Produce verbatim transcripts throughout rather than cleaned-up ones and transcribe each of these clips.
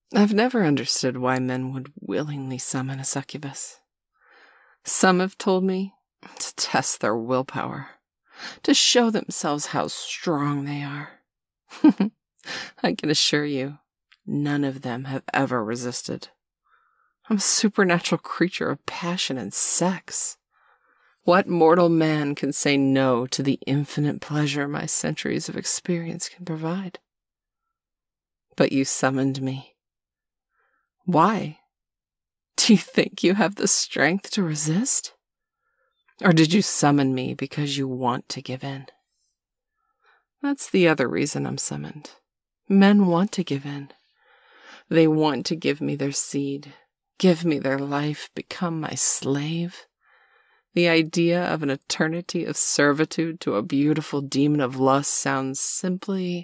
I've never understood why men would willingly summon a succubus. Some have told me to test their willpower, to show themselves how strong they are. I can assure you, none of them have ever resisted. I'm a supernatural creature of passion and sex. What mortal man can say no to the infinite pleasure my centuries of experience can provide? But you summoned me. Why? Do you think you have the strength to resist? Or did you summon me because you want to give in? That's the other reason I'm summoned. Men want to give in. They want to give me their seed, give me their life, become my slave. The idea of an eternity of servitude to a beautiful demon of lust sounds simply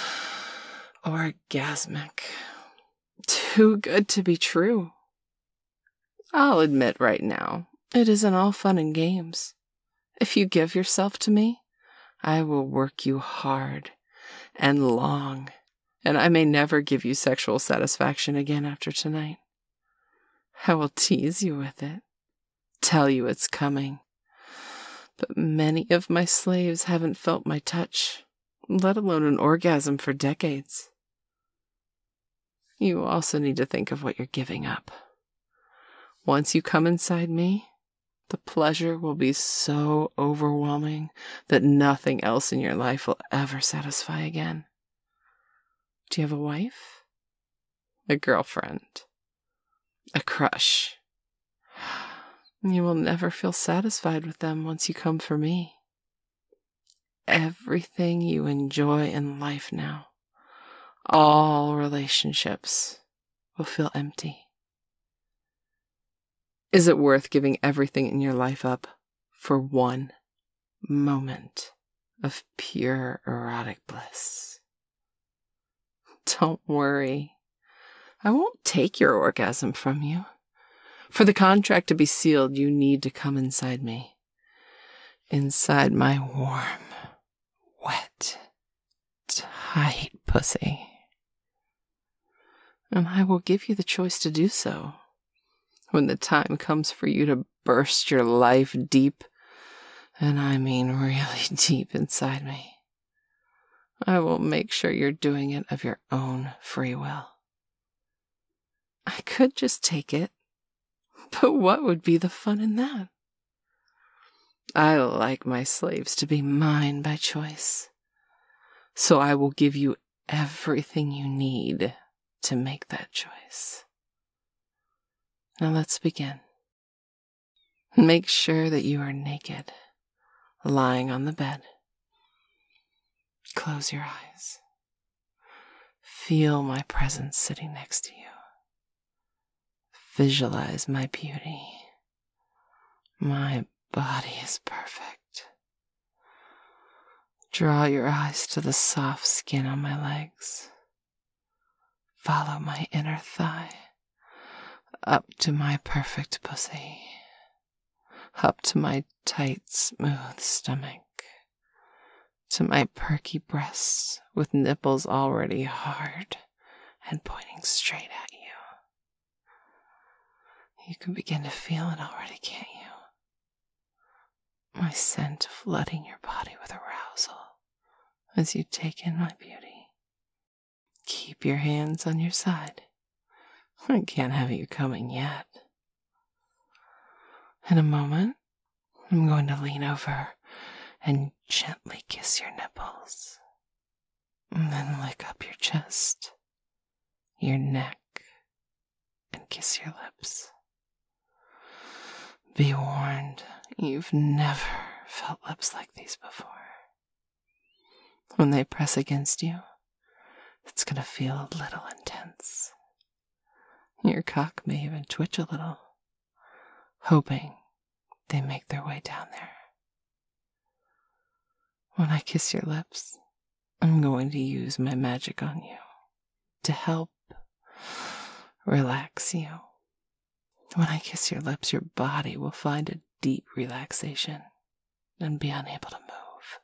orgasmic. Too good to be true. I'll admit right now, it isn't all fun and games. If you give yourself to me, I will work you hard and long, and I may never give you sexual satisfaction again after tonight. I will tease you with it, tell you it's coming, but many of my slaves haven't felt my touch, let alone an orgasm for decades. You also need to think of what you're giving up. Once you come inside me, the pleasure will be so overwhelming that nothing else in your life will ever satisfy again. Do you have a wife? A girlfriend? A crush? You will never feel satisfied with them once you come for me. Everything you enjoy in life now, all relationships, will feel empty. Is it worth giving everything in your life up for one moment of pure erotic bliss? Don't worry. I won't take your orgasm from you. For the contract to be sealed, you need to come inside me. Inside my warm, wet, tight pussy. And I will give you the choice to do so. When the time comes for you to burst your life deep, and I mean really deep inside me, I will make sure you're doing it of your own free will. I could just take it, but what would be the fun in that? I like my slaves to be mine by choice, so I will give you everything you need to make that choice. Now let's begin. Make sure that you are naked, lying on the bed. Close your eyes. Feel my presence sitting next to you. Visualize my beauty. My body is perfect. Draw your eyes to the soft skin on my legs. Follow my inner thigh. Up to my perfect pussy, up to my tight, smooth stomach, to my perky breasts with nipples already hard and pointing straight at you. You can begin to feel it already, can't you? My scent flooding your body with arousal as you take in my beauty. Keep your hands on your side. I can't have you coming yet. In a moment, I'm going to lean over and gently kiss your nipples, and then lick up your chest, your neck, and kiss your lips. Be warned, you've never felt lips like these before. When they press against you, it's going to feel a little intense. Your cock may even twitch a little, hoping they make their way down there. When I kiss your lips, I'm going to use my magic on you to help relax you. When I kiss your lips, your body will find a deep relaxation and be unable to move.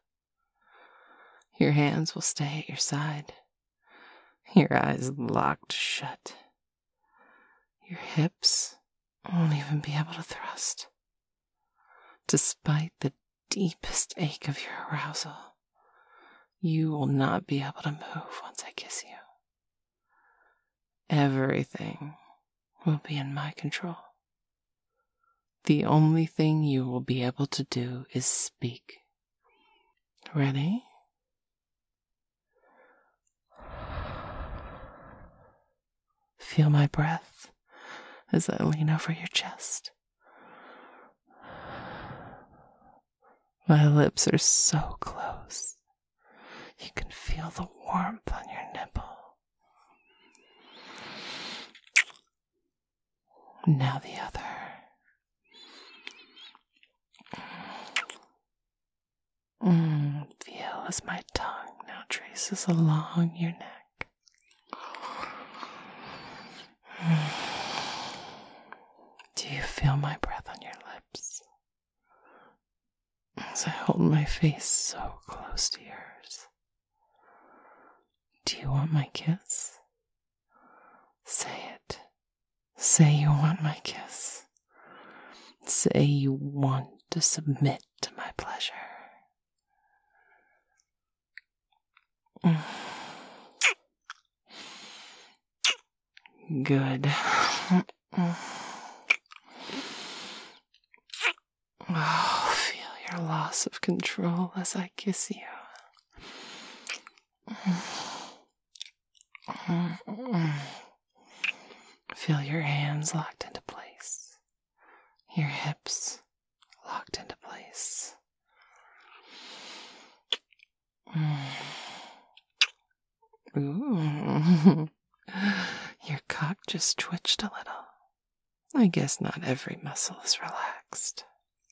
Your hands will stay at your side, your eyes locked shut. Your hips won't even be able to thrust. Despite the deepest ache of your arousal, you will not be able to move once I kiss you. Everything will be in my control. The only thing you will be able to do is speak. Ready? Feel my breath as I lean over your chest. My lips are so close. You can feel the warmth on your nipple. Now the other. Mm, feel as my tongue now traces along your neck. Do you feel my breath on your lips? As I hold my face so close to yours. Do you want my kiss? Say it. Say you want my kiss. Say you want to submit to my pleasure. Good. Oh, feel your loss of control as I kiss you. Feel your hands locked into place. Your hips locked into place. Ooh. Your cock just twitched a little. I guess not every muscle is relaxed.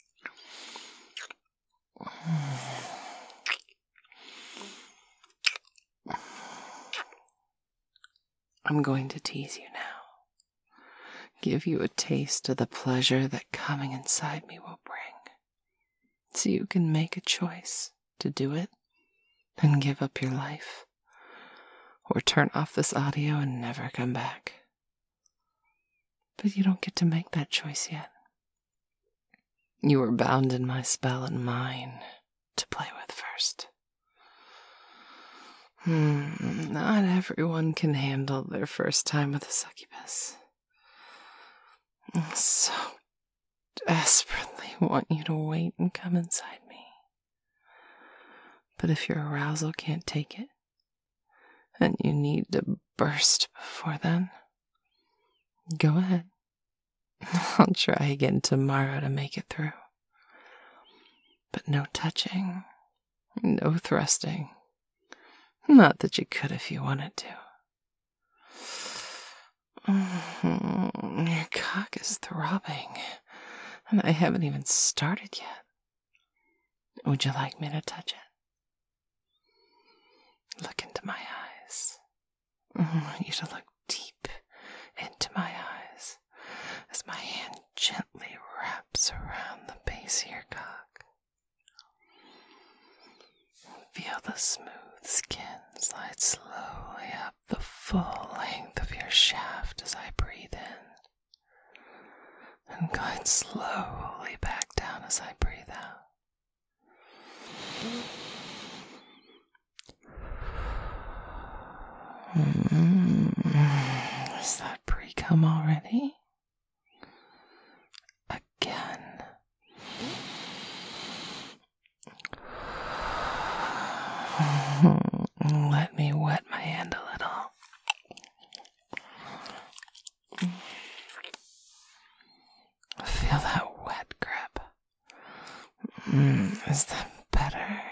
I'm going to tease you now. Give you a taste of the pleasure that coming inside me will bring. So you can make a choice to do it and give up your life, or turn off this audio and never come back. But you don't get to make that choice yet. You are bound in my spell and mine to play with first. Hmm, not everyone can handle their first time with a succubus. I so desperately want you to wait and come inside me. But if your arousal can't take it, and you need to burst before then, go ahead. I'll try again tomorrow to make it through. But no touching, no thrusting. Not that you could if you wanted to. Mm-hmm. Your cock is throbbing, and I haven't even started yet. Would you like me to touch it? Look into my eyes. I want you to look deep into my eyes as my hand gently wraps around the base of your cock. Feel the smooth skin slide slowly up the full length of your shaft as I breathe in, and glide slowly back down as I breathe out. Mm-hmm. Is that pre-cum already? Again. Let me wet my hand a little. Feel that wet grip. Mm, is that better?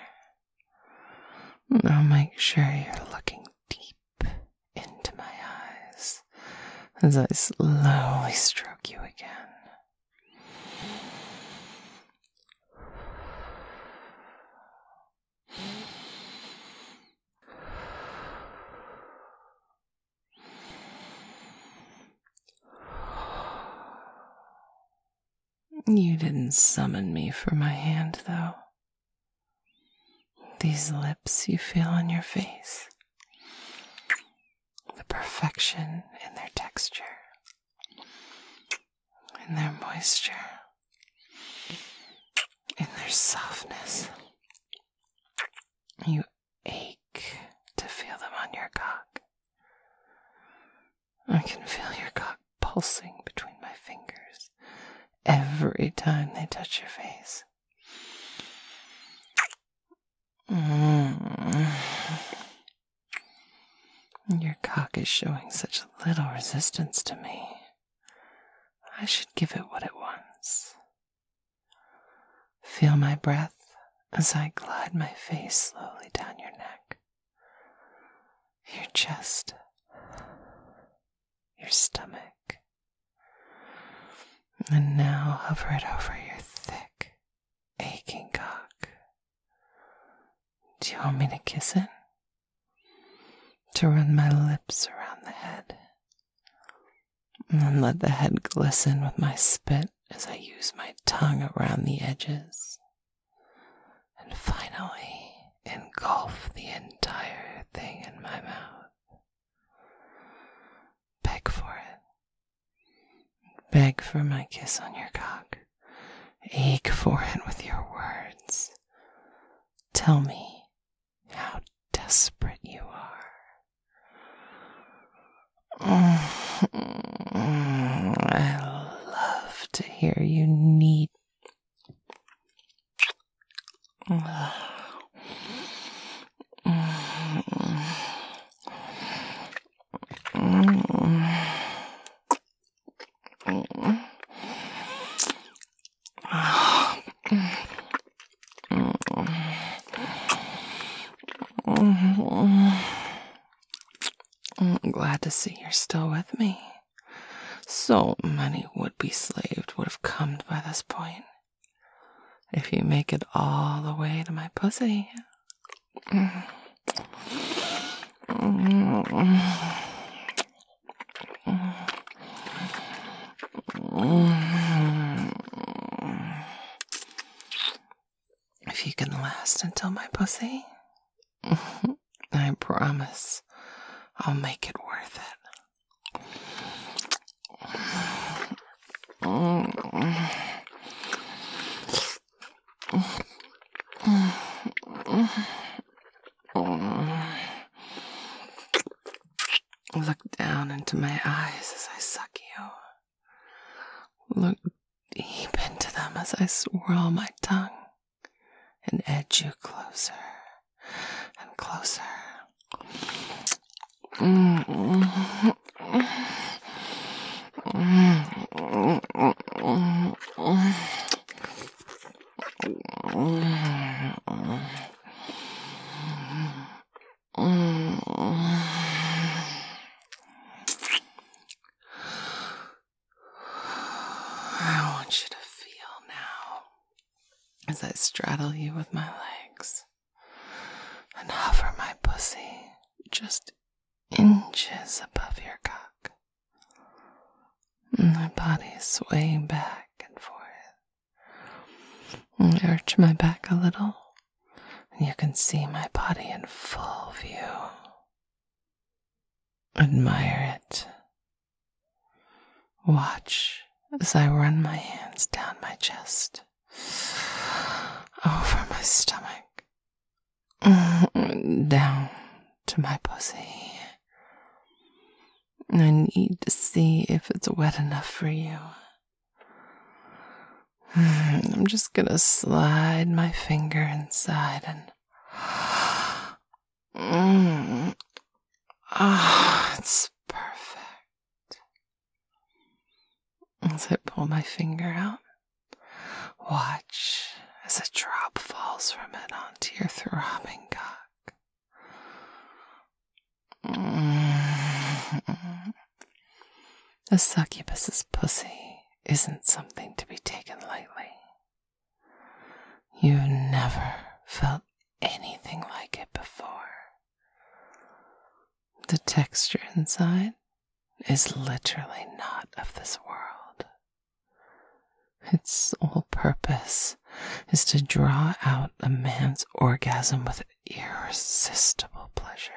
Now make sure you're looking deep into my eyes as I slowly stroke you again. You didn't summon me for my hand, though. These lips you feel on your face, the perfection in their texture, in their moisture, in their softness. You ache to feel them on your cock. I can feel your cock pulsing between my fingers every time they touch your face. Mm. Your cock is showing such little resistance to me. I should give it what it wants. Feel my breath as I glide my face slowly down your neck, your chest, your stomach, and now hover it over your thick, aching cock. Do you want me to kiss it? To run my lips around the head, and then let the head glisten with my spit as I use my tongue around the edges, and finally engulf the entire thing in my mouth. Beg for it. Beg for my kiss on your cock. Ache for it with your words. Tell me how desperate you are. I love to hear you need. I'm glad to see you're still with me. So many would-be slaves would have come by this point. If you make it all the way to my pussy. If you can last until my pussy, I promise I'll make it worth it. Look down into my eyes as I suck you. Look deep into them as I swirl my tongue and edge you closer and closer. Mm-hmm. I want you to feel now as I straddle you with my legs and hover my pussy just inches above your cock. My body is swaying back and forth. I arch my back a little, and you can see my body in full view. Admire it. Watch as I run my hands down my chest, over my stomach, down to my pussy. I need to see if it's wet enough for you. I'm just gonna slide my finger inside and mm, oh, it's perfect. As I pull my finger out, watch as a drop falls from it onto your throbbing cock. Mm. The succubus's pussy isn't something to be taken lightly. You've never felt anything like it before. The texture inside is literally not of this world. Its sole purpose is to draw out a man's orgasm with irresistible pleasure.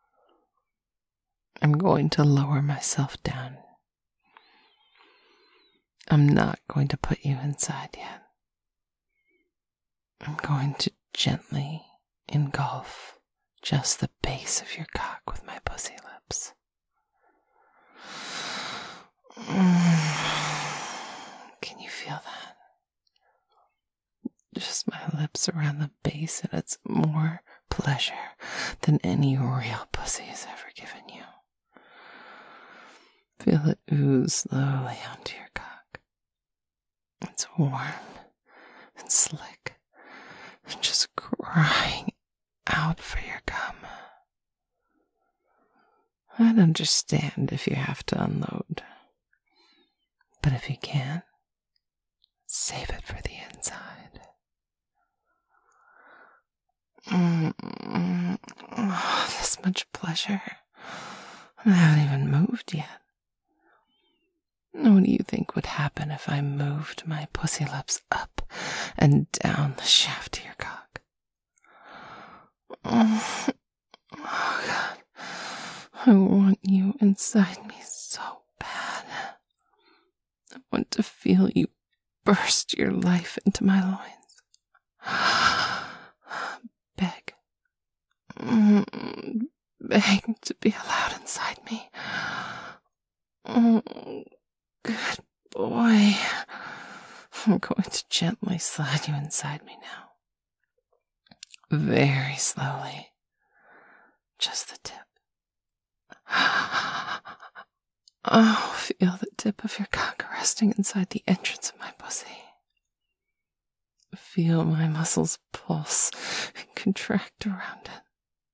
I'm going to lower myself down I'm not going to put you inside yet. I'm going to gently engulf just the base of your cock with my pussy lips. Can you feel that? Just my lips around the base, and it's more pleasure than any real pussy has ever given you. Feel it ooze slowly onto your cock. It's warm and slick, and just crying out for your cum. I'd understand if you have to unload, but if you can, save it for the inside. Mm-mm. Oh, this much pleasure. I haven't even moved yet. What do you think would happen if I moved my pussy lips up and down the shaft of your cock? Oh, oh God. I want you inside me so bad. I want to feel you burst your life into my loins. Beg. Beg to be allowed inside me. Oh, good boy. I'm going to gently slide you inside me now. Very slowly. Just the tip. Oh, feel the tip of your cock resting inside the entrance of my pussy. Feel my muscles pulse and contract around it.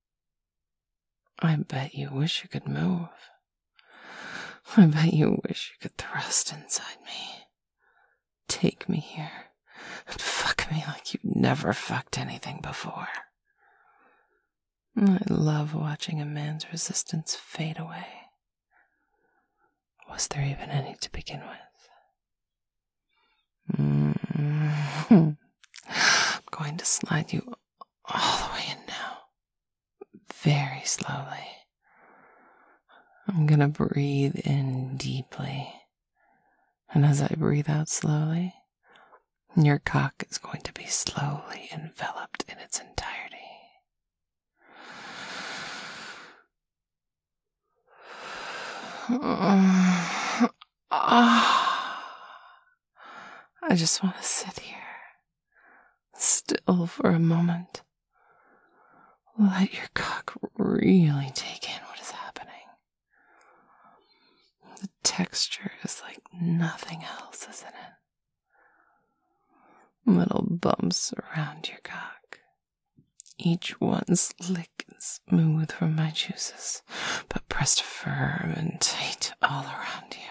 I bet you wish you could move. I bet you wish you could thrust inside me. Take me here and fuck me like you never fucked anything before. I love watching a man's resistance fade away. Was there even any to begin with? Mm-hmm. I'm going to slide you all the way in now. Very slowly. I'm going to breathe in deeply. And as I breathe out slowly, your cock is going to be slowly enveloped in its entirety. Oh, I just want to sit here, still for a moment. Let your cock really take in what is happening. The texture is like nothing else, isn't it? Little bumps around your cock. Each one slick and smooth from my juices, but pressed firm and tight all around you.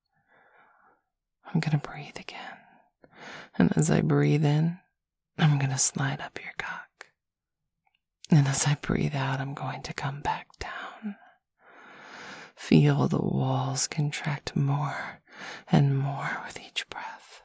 I'm gonna breathe again. And as I breathe in, I'm gonna slide up your cock. And as I breathe out, I'm going to come back down. Feel the walls contract more and more with each breath.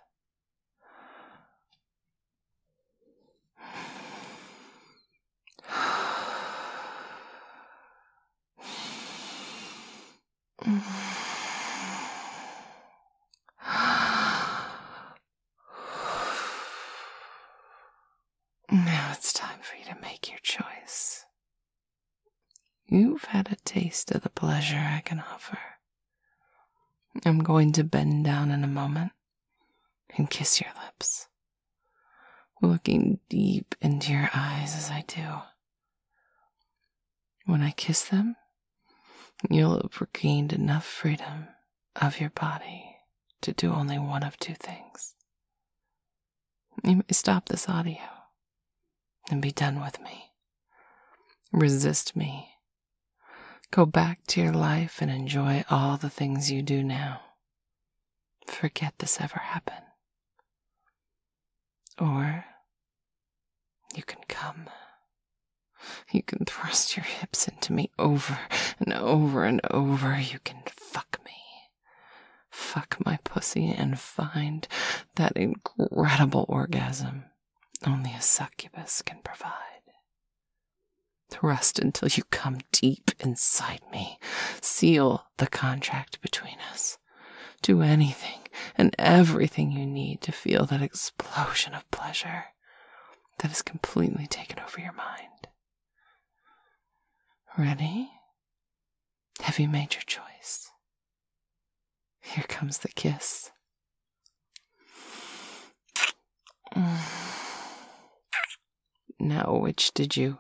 Now it's time for you to make your choice. You've had a taste of the pleasure I can offer. I'm going to bend down in a moment and kiss your lips, looking deep into your eyes as I do. When I kiss them, you'll have regained enough freedom of your body to do only one of two things. You may stop this audio and be done with me. Resist me. Go back to your life and enjoy all the things you do now. Forget this ever happened. Or you can come. You can thrust your hips into me over and over and over. You can fuck me. Fuck my pussy and find that incredible orgasm only a succubus can provide. Thrust until you come deep inside me. Seal the contract between us. Do anything and everything you need to feel that explosion of pleasure that has completely taken over your mind. Ready? Have you made your choice? Here comes the kiss. Now, which did you?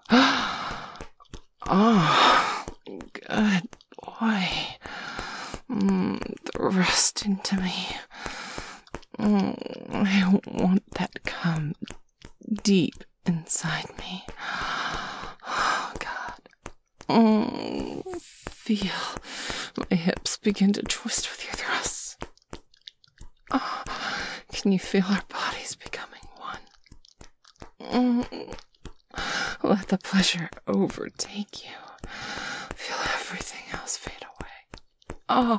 Oh, good boy. Mm, thrust into me. Mm, I want that come deep inside me. Oh, God. Mm, feel my hips begin to twist with your thrusts. Oh, can you feel our bodies becoming one? Mm, let the pleasure overtake you. Feel everything else fade away. Oh,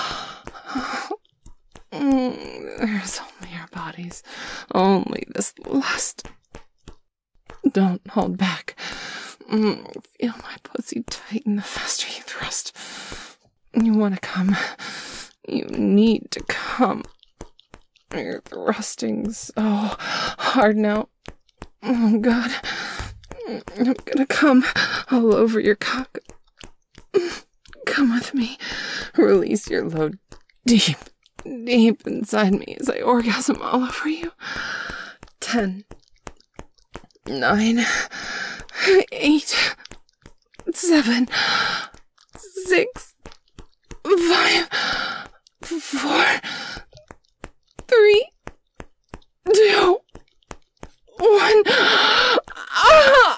mm, there's only our bodies, only this lust. Don't hold back. Mm, feel my pussy tighten the faster you thrust. You want to come. You need to come. You're thrusting so hard now. Oh, God. I'm gonna come all over your cock. Come with me. Release your load deep, deep inside me as I orgasm all over you. Ten. Nine. Eight. Seven. Six. Five. Four. Three. Two. One. Ah!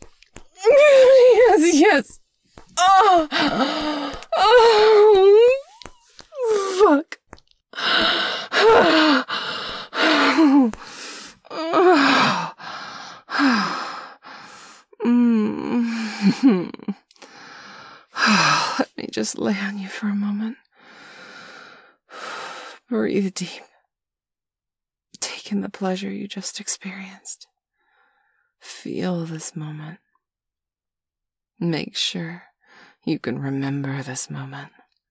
Yes, yes. Oh. Oh. Fuck. Mm. Let me just lay on you for a moment. Breathe deep. Take in the pleasure you just experienced. Feel this moment. Make sure you can remember this moment.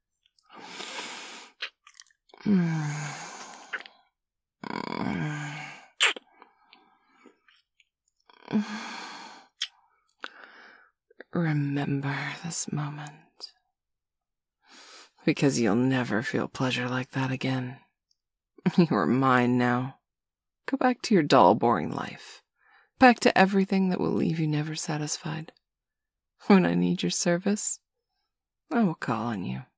Mm. Mm. Remember this moment. Because you'll never feel pleasure like that again. You are mine now. Go back to your dull, boring life. Back to everything that will leave you never satisfied. When I need your service, I will call on you.